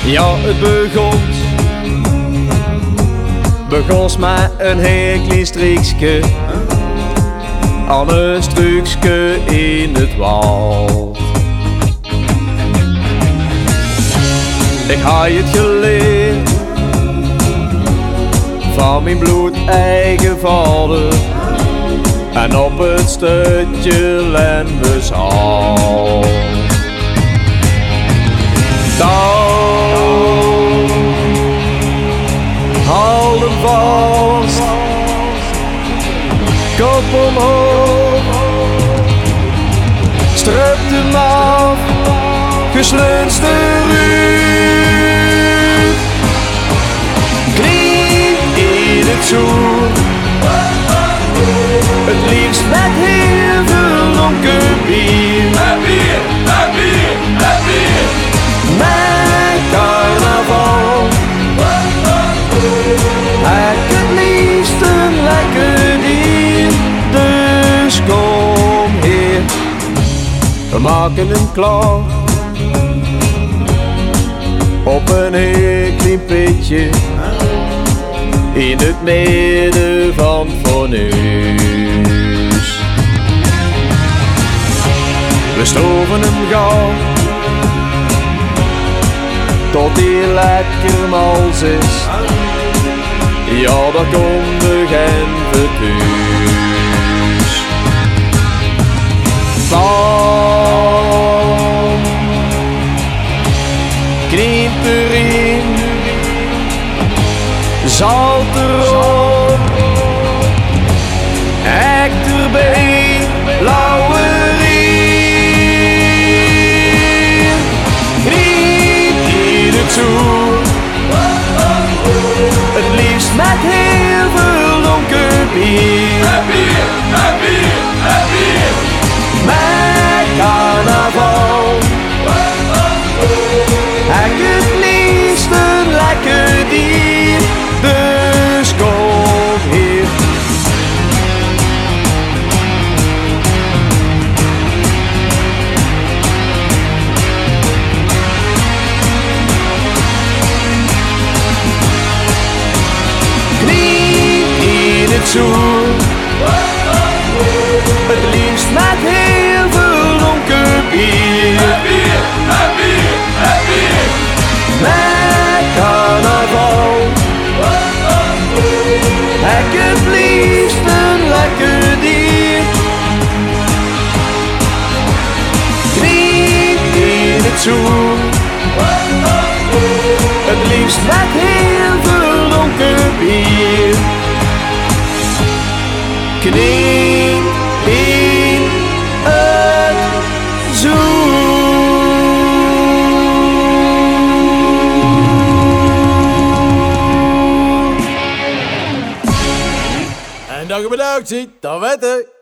Ja, het begon met een heel klein streekje aan een stukje in het wal. Ik had het geleerd van mijn bloedeigen vader en op het stukje Lenbesal. Houd hem vast, kop omhoog, strep hem af, geslunst eruit. Knie in het zoen, het liefst met heel veel donker bier. Het bier, het bier, het bier. Mijn carnaval, het liefst een lekker dier. Dus kom hier, we maken hem klaar op een heel klein pitje in het midden van het fornuis. We stoven hem gauw tot hij lekker mals is. Ja, daar komt de Genver thuis. Bam, kniep erin, zout erop, hek erbij, lauwerien. Kniep in het zoen, het liefst met heel veel donker bier. Het bier, het bier, het bier. Mijn carnaval, het liefst een lekker dier. Dus kom hier. Knie in het zoen, het liefst met heel veel donker bier. Het bier, het bier, het bier. Mijn carnaval, het liefst een lekker dier. Knie in het zoen, het liefst met heel veel donker bier. Knie in het zoen. En dan bedankt, zie, dan weet je.